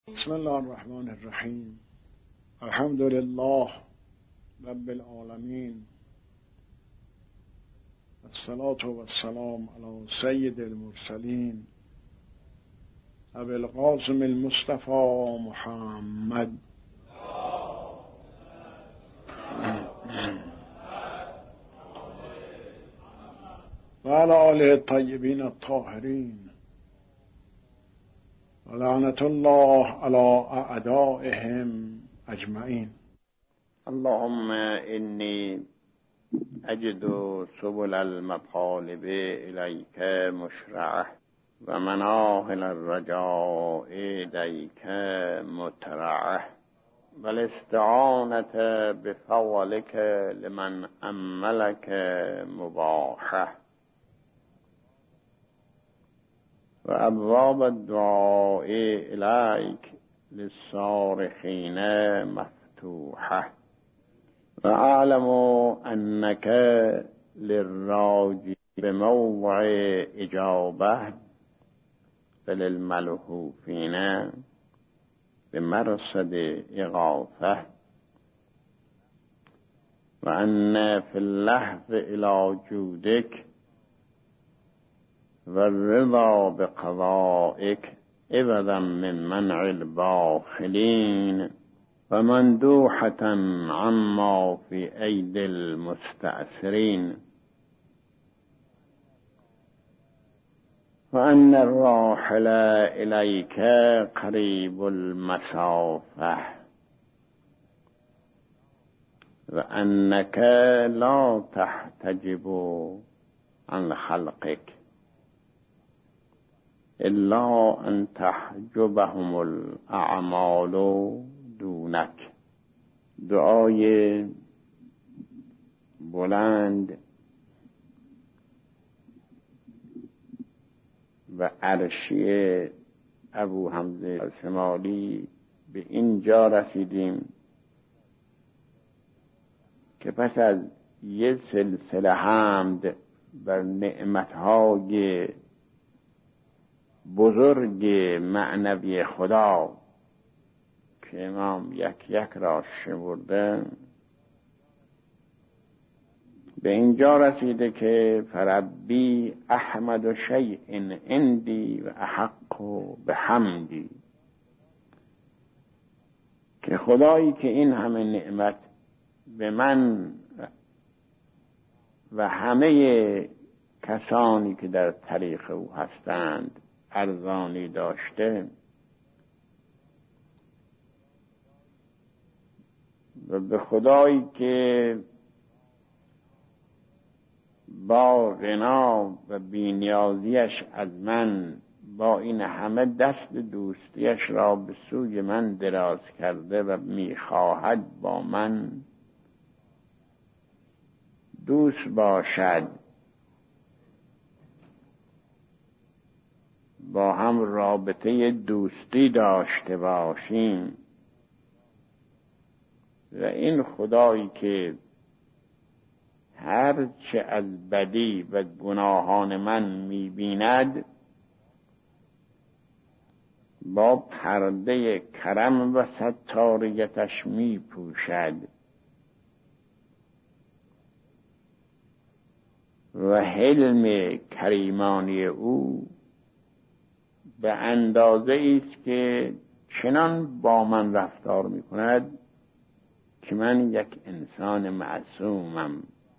بسم الله الرحمن الرحیم. الحمد لله رب العالمین، الصلاة والسلام علی سید المرسلین ابی القاسم المصطفى محمد و علی آله الطیبین الطاهرین و لعنت الله علی اعدائهم اجمعین. اللهم انی اجد سبل المطالب الیک مشرعه و مناهل الرجاء الیک مترعه و الاستعانة بفضلک لمن عملک مباحه و ابواب الدعاء الیک للصارخین مفتوحه و اعلم انک للراجی بموضع اجابه وللملهوفین بمرصد اغاثه و ان فی اللهو الی جودک والرضا بقضائك عوضا من منع الباخلين ومندوحة عما في أيدي المستأثرين وأن الراحل إليك قريب المسافة وأنك لا تحتجب عن خلقك الا ان تحجبهم الاعمال دونک. دعای بلند و عرشی ابو حمزه الشمالی به اینجا رسیدیم که پس از یک سلسله حمد بر نعمتهای بزرگ معنوی خدا که امام یک یک را شمرده، به اینجا رسیده که فربی احمد شیء عندی و احق به حمدی، که خدایی که این همه نعمت به من و همه کسانی که در طریق او هستند ارزانی داشته و به خدایی که با غنا و بی‌نیازیش از من با این همه دست دوستیش را به سوی من دراز کرده و میخواهد با من دوست باشد، با هم رابطه دوستی داشته باشیم. و این خدایی که هر چه از بدی و گناهان من می‌بیند با پرده کرم و ستاریتش می‌پوشد و حلم کریمانی او به اندازه است که چنان با من رفتار می کند که من یک انسان معصومم،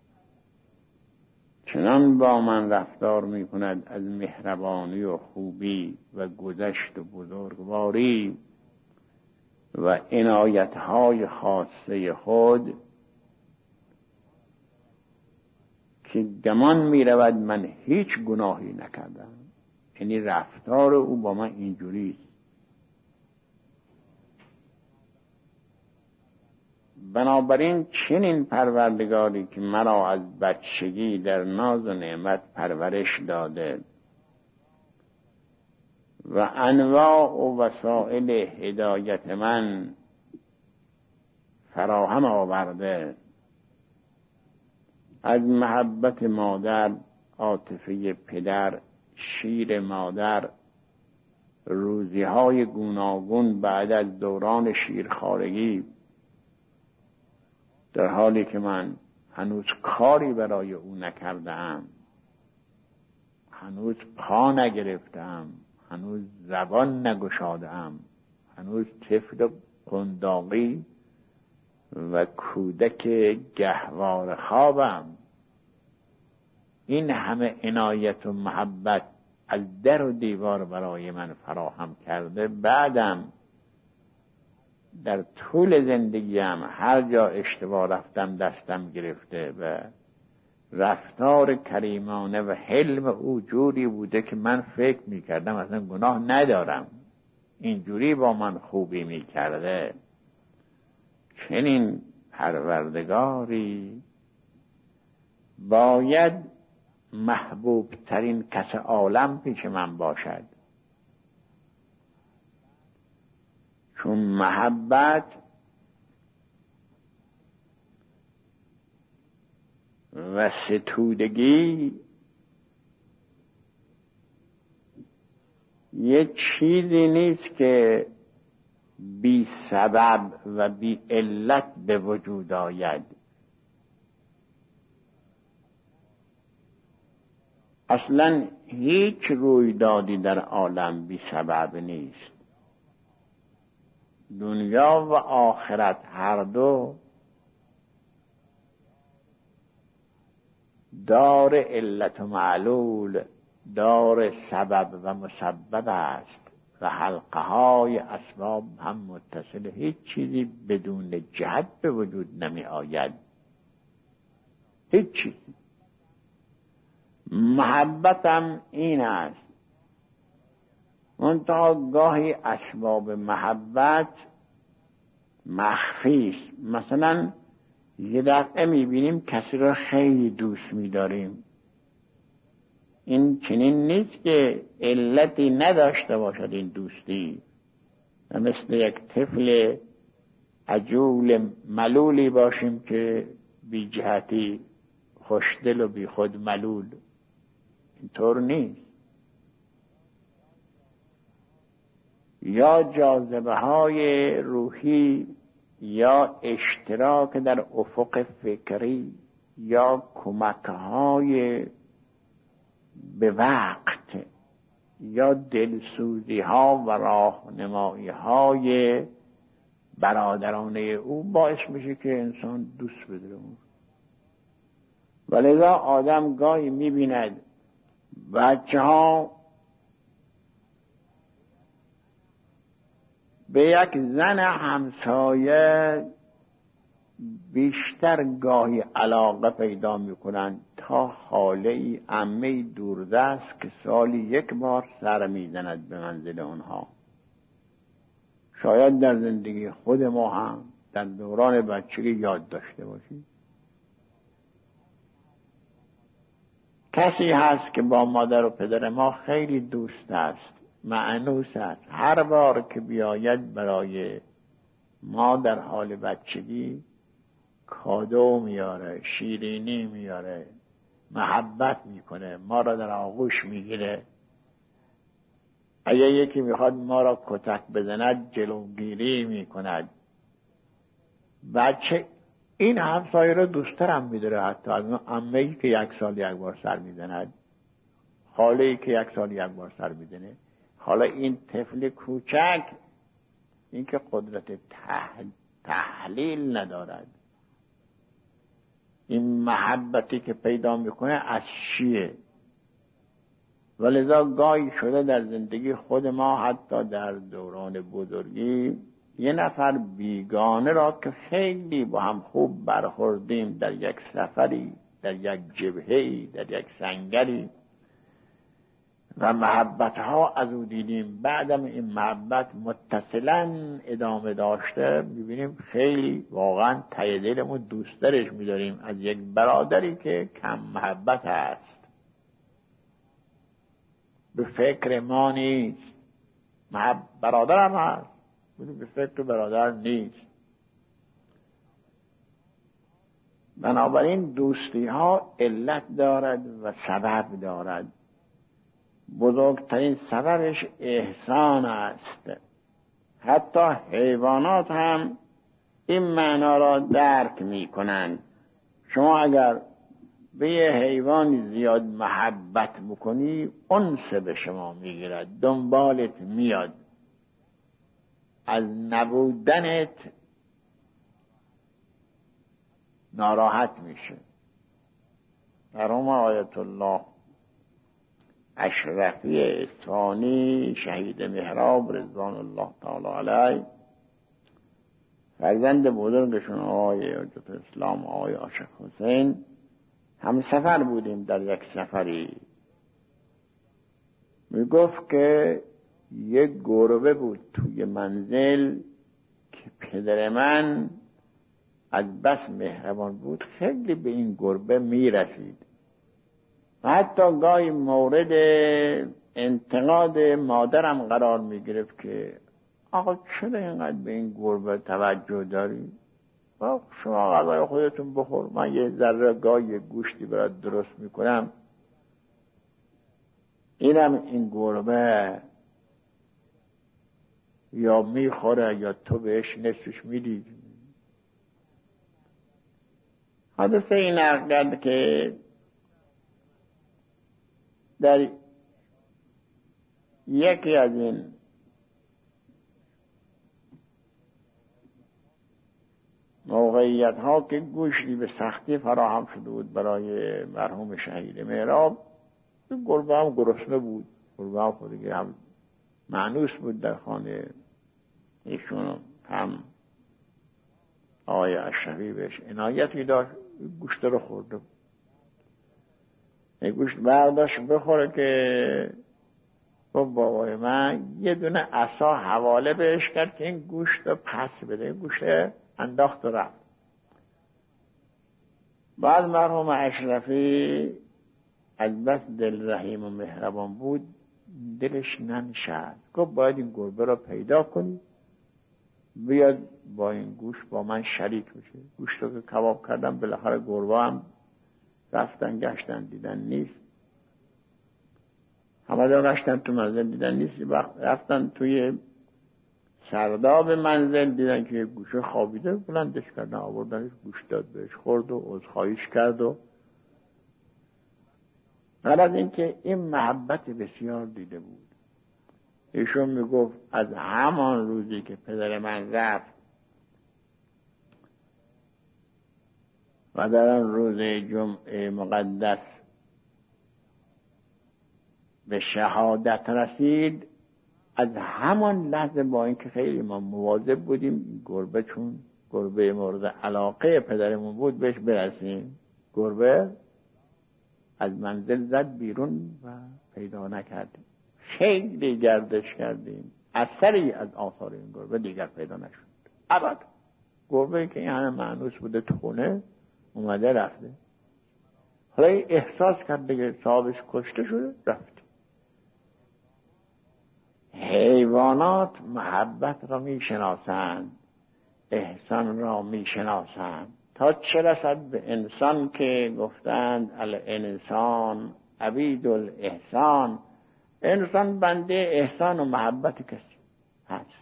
چنان با من رفتار می کند از مهربانی و خوبی و گذشت و بزرگواری و عنایتهای خاصه خود که گمان می رود من هیچ گناهی نکردم. یعنی رفتار او با من اینجوری است. بنابراین چنین پروردگاری که مرا از بچگی در ناز و نعمت پرورش داده و انواع و وسائل هدایت من فراهم آورده، از محبت مادر، عاطفه پدر، شیر مادر روزی‌های گوناگون بعد از دوران شیرخوارگی، در حالی که من هنوز کاری برای او نکردم، هنوز پا نگرفتم، هنوز زبان نگشادم، هنوز طفل قنداقی و کودک گهواره خوابم، این همه عنایت و محبت از در و دیوار برای من فراهم کرده. بعدم در طول زندگیم هر جا اشتباه رفتم دستم گرفته و رفتار کریمانه و حلم او جوری بوده که من فکر میکردم اصلا گناه ندارم، اینجوری با من خوبی میکرده. چنین پروردگاری باید محبوب ترین کس عالم پیش من باشد، چون محبت و ستودگی یه چیزی نیست که بی سبب و بی علت به وجود آید. اصلا هیچ رویدادی در عالم بی سبب نیست. دنیا و آخرت هر دو دار علت و معلول، دار سبب و مسبب است و حلقه های اسباب هم متصل. هیچ چیزی بدون جهت به وجود نمی آید، هیچ چیزی. محبتم این است، منتها گاهی اسباب محبت مخفی است. مثلا یه دفعه میبینیم کسی را خیلی دوست می‌داریم، این چنین نیست که علتی نداشته باشد این دوستی، و مثل یک طفل عجول ملولی باشیم که بی جهتی خوشدل و بی خود ملول. اینطور نیست. یا جاذبه های روحی، یا اشتراک در افق فکری، یا کمک های به وقت، یا دلسوزی ها و راهنمایی های برادرانه او باعث میشه که انسان دوست بداره. ولذا آدم گاهی میبیند بچه ها به یک زن همسایه بیشتر گاهی علاقه پیدا میکنند تا حاله ای عمه دوردست که سالی یک بار سر میزند به منزل اونها. شاید در زندگی خود ما هم در دوران بچگی یاد داشته باشیم. کسی هست که با مادر و پدر ما خیلی دوست است، مأنوس است، هر بار که بیاید برای ما در حال بچگی کادو میاره، شیرینی میاره، محبت میکنه، ما را در آغوش میگیره. اگه یکی میخواد ما را کتک بزند جلوگیری میکند. بچه این همسایه را دوست‌ترم میداره حتی از اون عمه‌ای که یک سال یک بار سر میزند، خاله‌ای که یک سال یک بار سر میزنه. حالا این طفل کوچک، این که قدرت تحلیل ندارد، این محبتی که پیدا میکنه از چیه؟ ولذا گاهی شده در زندگی خود ما حتی در دوران بزرگی یه نفر بیگانه را که خیلی با هم خوب برخوردیم در یک سفری، در یک جبهه‌ای، در یک سنگری و محبتها از او دیدیم، بعدم این محبت متصلا ادامه داشته، ببینیم خیلی واقعا ته دلمون دوست دارش می‌داریم از یک برادری که کم محبت است، به فکر ما نیست. برادرم هست به فکر برادر نیست. بنابراین دوستی ها علت دارد و سبب دارد. بزرگترین سببش احسان است. حتی حیوانات هم این معنا را درک می کنند. شما اگر به یه حیوانی زیاد محبت بکنی، انس به شما میگیرد، دنبالت میاد، از نبودنت ناراحت میشه. مرحوم آیت الله اشرفی اصفهانی شهید محراب رضوان الله تعالی علیه، فرزند بزرگشون آقای حجت اسلام آقای عاشق حسین، هم سفر بودیم. در یک سفری میگفت که یک گربه بود توی منزل که پدر من از بس مهربان بود خیلی به این گربه میرسید و حتی گاهی مورد انتقاد مادرم قرار میگرفت که آقا چرا اینقدر به این گربه توجه داری؟ شما غذای خودتون بخور، من یه ذره گاهی گوشتی برات درست میکنم. اینم این گربه یا میخوره یا تو بهش نصفش میدی. حادثه این نقل کرد که در یکی از این موقعیت ها که گوشتی به سختی فراهم شده بود برای مرحوم شهید محراب، گربه هم گرسنه بود، گربه هم خودگی هم مانوس بود در خانه ایشون، هم آقای اشرفی بهش عنایتی داشت، گوشت رو خورده بود. گوشت برداشت بخوره که بابای من یه دونه عصا حواله بهش کرد که این گوشت رو پس بده. گوشت انداخت و رفت. بعد مرحوم اشرفی از بس دل رحیم و مهربان بود دلش ننشست، گفت باید این گربه را پیدا کنی بیاد با این گوشت با من شریک بشه. گوشت رو که کباب کردم بالاخره گربه هم رفتن گشتن دیدن نیست، همه جا گشتن تو منزل دیدن نیست. رفتن توی سرداب منزل دیدن که یه گوشه خوابیده، بلندش کردن آوردنش، گوشت داد بهش، خورد و عذرخواهیش کرد. و غیر از این که این محبت بسیار دیده بود. ایشون میگفت از همان روزی که پدر من رفت و در آن روز جمعه مقدس به شهادت رسید، از همان لحظه با اینکه خیلی ما مواظب بودیم گربه، چون گربه مورد علاقه پدرمون بود، بهش برسیم، گربه از منزل زد بیرون و پیدا نکردیم. خیلی گردش کردیم، اثری از آثار این گربه دیگر پیدا نشد. ابد گربه که این همه مانوس بوده تو خونه اومده رفته. حالا احساس کرد دیگه صاحبش کشته شده، رفت. حیوانات محبت را می شناسند، احسان را می شناسند، تا چه رسد به انسان که گفتند الانسان عبید الاحسان، انسان بنده احسان و محبت کسی هست.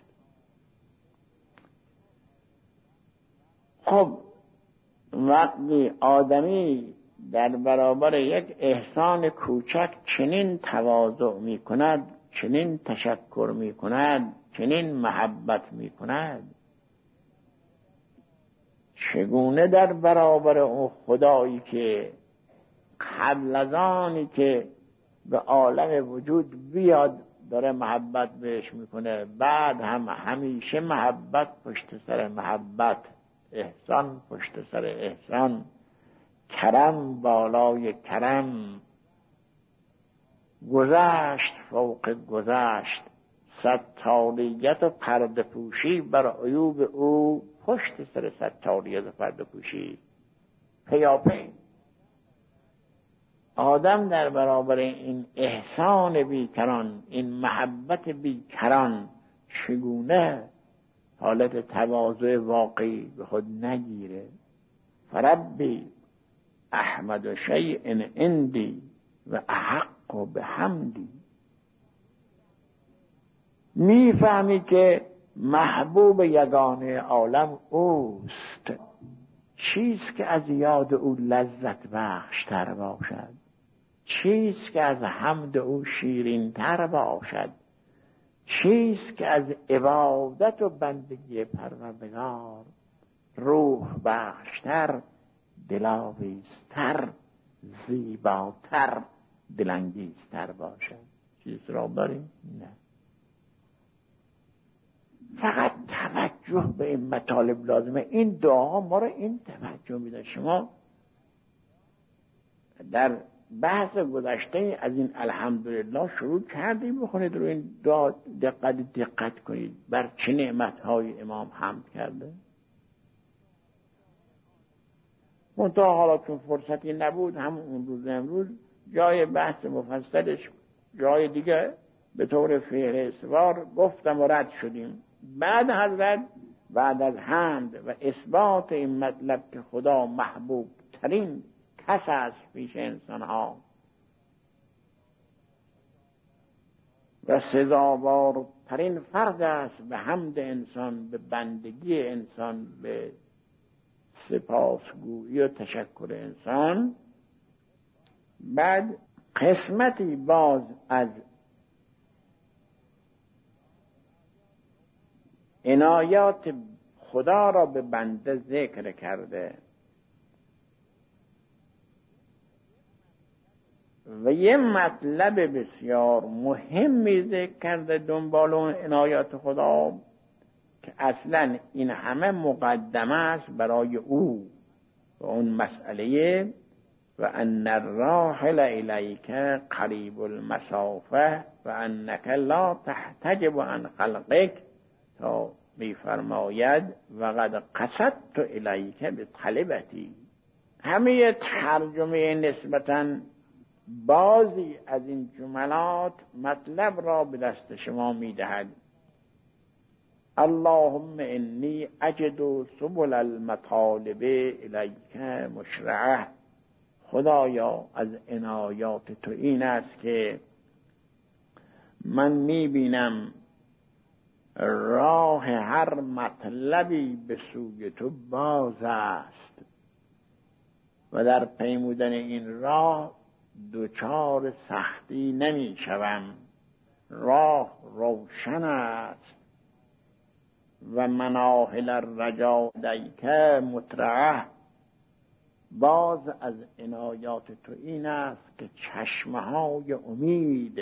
خب وقتی آدمی در برابر یک احسان کوچک چنین تواضع می کند، چنین تشکر می کند، چنین محبت می کند، چگونه در برابر اون خدایی که قبل از آنی که به عالم وجود بیاد داره محبت بهش میکنه، بعد هم همیشه محبت پشت سر محبت، احسان پشت سر احسان، کرم بالای کرم، گذشت فوق گذشت، ستاریت و پرده پوشی بر عیوب او پشت سر ستاریت و پرده پوشی، پیاپی. آدم در برابر این احسان بیکران، این محبت بیکران، چگونه حالت تواضع واقعی به خود نگیره؟ فربی احمد شیء عندی و احق به حمدی. میفهمی که محبوب یگانه عالم اوست. چیست که از یاد او لذت بخش تر باشد؟ چیست که از حمد او شیرین تر باشد؟ چیست که از عبادت و بندگی پروردگار روح بخشتر، دلاویزتر، زیباتر، دلانگیزتر باشد؟ چیز را داریم؟ نه. فقط توجه به این مطالب لازمه. این دعا ما رو این توجه میده. شما در بحث گذشته از این الحمدلله شروع کردیم، بخونید رو این دعا دقت کنید بر چه نعمتهای امام حمد کرده. منتها حالا چون فرصتی نبود، همون روز امروز جای بحث مفصلش جای دیگه به طور فهرستوار گفتم و رد شدیم. بعد حضرت بعد از حمد و اثبات این مطلب که خدا محبوب ترین کس است پیش انسان ها و سزاوار ترین فرد است به حمد انسان، به بندگی انسان، به سپاسگویی و تشکر انسان، بعد قسمتی باز از عنایات خدا را به بنده ذکر کرده و یه مطلب بسیار مهمی ذکر کرده دنبال اون عنایات خدا که اصلا این همه مقدمه است برای او و اون مسئله و ان الراحل الیک قریب المسافه و انک لا تحتجب عن خلقک، تا میفرماید و قد قصدت الیک بطلبتی. همه ترجمه نسبتاً بعضی از این جملات مطلب را به دست شما میدهد. اللهم انی اجد سبل المطالب الیک مشرعه. خدایا از عنایات تو این است که من میبینم راه هر مطلبی به سوی تو باز است و در پیمودن این راه دوچار سختی نمی شوم. راه روشن است و مناهل الرجا دیک مطرعه. باز از عنایات تو این است که چشمه های امید،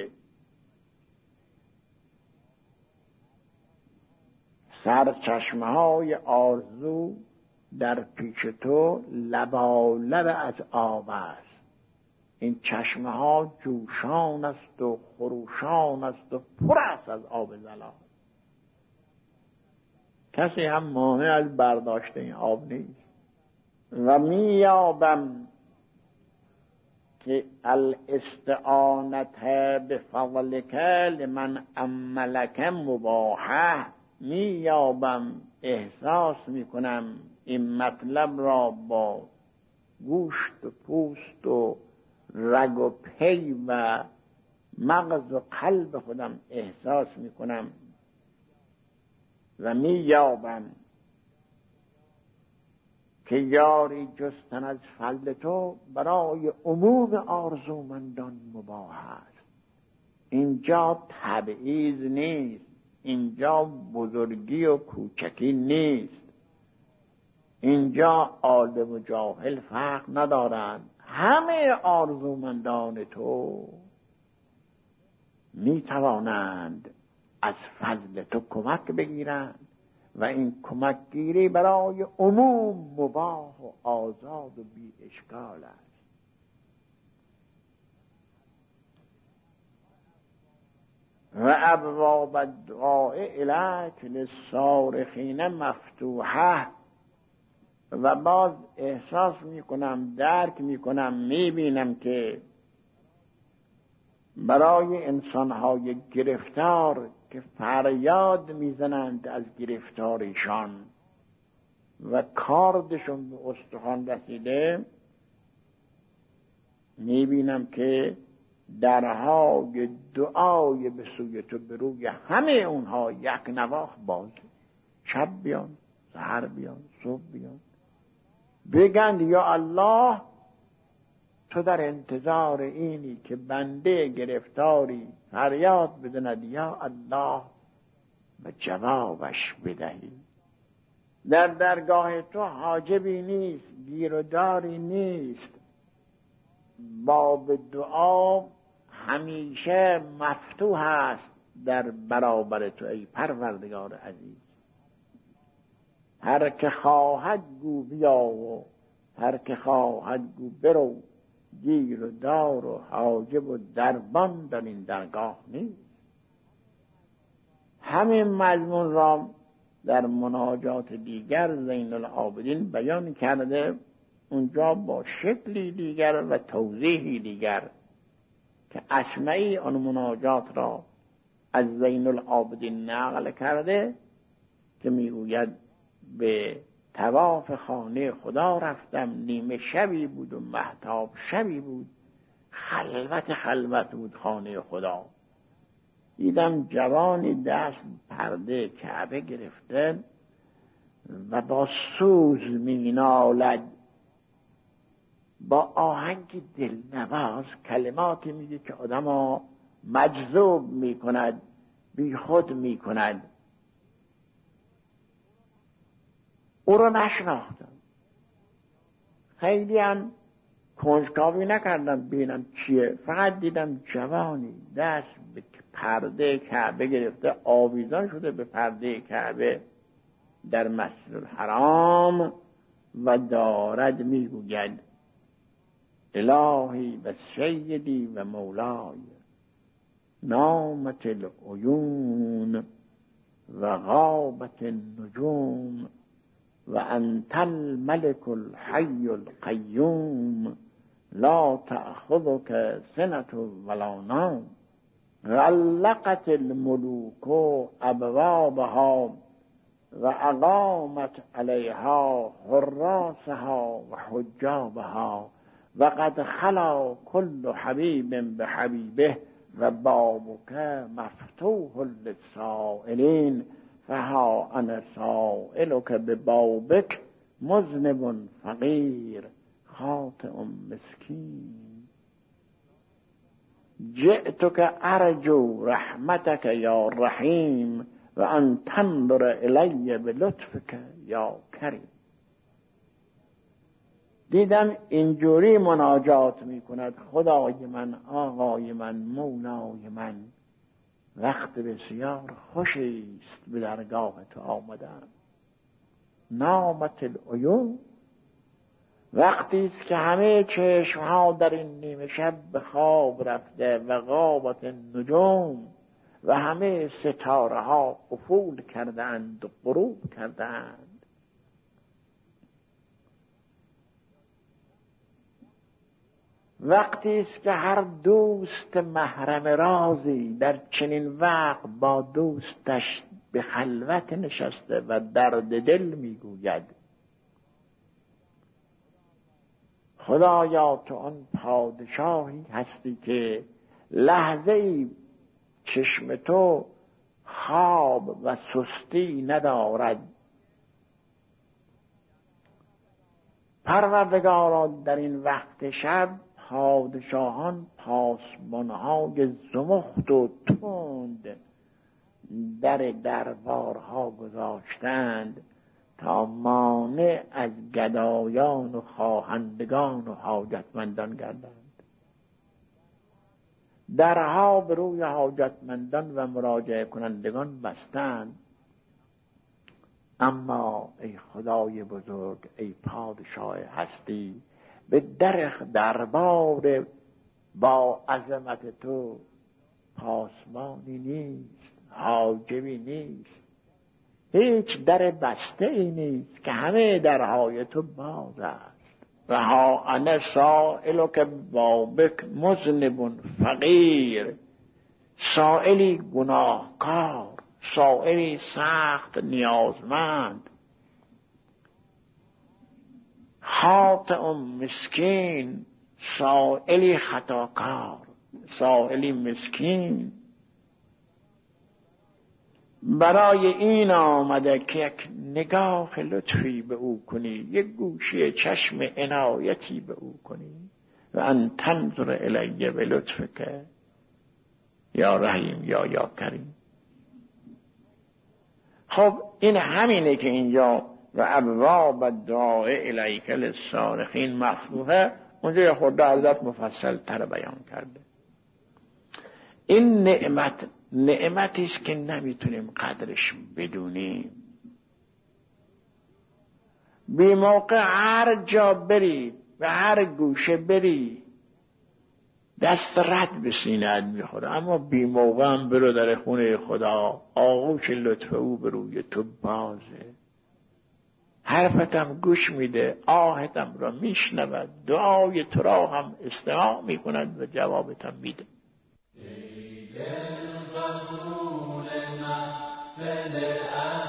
سرچشمه های آرزو در پیش تو لبالب از آب است. این چشمه ها جوشان است و خروشان است و پر است از آب زلال. کسی هم مانع از برداشت این آب نیست. و میابم که الاستعانت بفضلک لمن عملک مباحه. میابم، احساس میکنم این مطلب را با گوشت و پوست و رگ و پی و مغز و قلب خودم احساس میکنم و میابم که یاری جستن از فضل تو برای عموم آرزومندان مباح است. اینجا تبعیض نیست، اینجا بزرگی و کوچکی نیست، اینجا عالم و جاهل فرق ندارند. همه آرزومندان تو می توانند از فضل تو کمک بگیرند و این کمک گیری برای عموم مباح و آزاد و بی اشکال است. و ابواب الدعاء الیک للصارخین مفتوحه. و باز احساس میکنم، درک میکنم، میبینم که برای انسانهای گرفتار که فریاد میزنند از گرفتاریشان و کاردشون به استخوان رسیده، میبینم که درهای دعای به سوی تو به روی همه اونها یک نواخت باز. شب بیان، سحر بیان، صبح بیان، بگند یا الله تو در انتظار اینی که بنده گرفتاری فریاد بدهد یا الله و جوابش بدهی. در درگاه تو حاجبی نیست، گیر و داری نیست، باب دعا همیشه مفتوح است در برابر تو ای پروردگار عزیز. هر که خواهد گو بیا و هر که خواهد گو برو، گیر و دار و حاجب و دربان در این درگاه نیست. همین مضمون را در مناجات دیگر زین العابدین بیان کرده، اونجا با شکلی دیگر و توضیحی دیگر که اسمعی آن مناجات را از زین العابدین نقل کرده که میگوید به طواف خانه خدا رفتم، نیمه شبی بود و مهتاب شبی بود، خلوت بود خانه خدا. دیدم جوانی دست پرده کعبه گرفته و با سوز می نالد، با آهنگ دلنواز کلماتی میگه که آدم ها مجذوب می کند، بی خود می کند. او رو نشناختم، خیلی هم کنجکاوی نکردم ببینم چیه، فقط دیدم جوانی دست به پرده کعبه گرفته، آویزان شده به پرده کعبه در مسجد الحرام و دارد میگوید الهی و سیدی و مولای، نامت العیون و غابت النجوم و انت الملك الحی القیوم لا تأخذك سنة ولا نوم، غلقت الملوك ابوابها و اقامت علیها حراسها و حجابها و قد خلا كل حبیب بحبیبه و بابک مفتوح للسائلین فها انا سائلک ببابک مذنب فقیر خاطئ مسکین جئتک ارجو رحمتک یا رحیم و ان تنظر الی بلطفک یا کریم. دیدم اینجوری مناجات می کند خدای من، آقای من، مولای من، وقت بسیار خوشی است به درگاه تو آمدم. نامت العیون، وقتی است که همه چشمها در این نیمه شب به خواب رفته و غابت النجوم و همه ستاره ها افول کردند و غروب کردند. وقتی است که هر دوست محرم رازی در چنین وقت با دوستش به خلوت نشسته و درد دل میگوید خدایا تو آن پادشاهی هستی که لحظه ای چشم تو خواب و سستی ندارد. پروردگارا در این وقت شب پادشاهان پاسبانهای زمخت و تند در دربارها گذاشتند تا مانع از گدایان و خواهندگان و حاجتمندان گردند. درها به روی حاجتمندان و مراجعه کنندگان بستند. اما ای خدای بزرگ، ای پادشاه هستی، به دربار با عظمت تو پاسبانی نیست، حاجبی نیست، هیچ در بسته ای نیست که همه درهای تو باز است. و ها انا سائلک بابک مذنب فقیر، سائلی گناهکار، سائلی سخت نیازمند، خاطئ مسکین، سائلی خطاکار. سائلی مسکین برای این آمده که یک نگاه لطفی به او کنی، یک گوشی چشم عنایتی به او کنی. و ان تنظر الیه به لطفک یا رحیم یا کریم. خب این همینه که اینجا و ابواب الدعاء الیک للصالحین مفتوحه، اونجا یه خورده حضرت مفصل تر بیان کرده. این نعمتی است که نمیتونیم قدرش بدونیم. بی موقع هر جا بری و هر گوشه بری دست رد به سینه‌ات میخوره، اما بی موقع هم برو در خونه خدا، آغوش لطف او به روی تو بازه، حرفتم گوش میده، آهتم را میشنود، دعای تو را هم استماع میکند و جوابتم میده. قبول محفل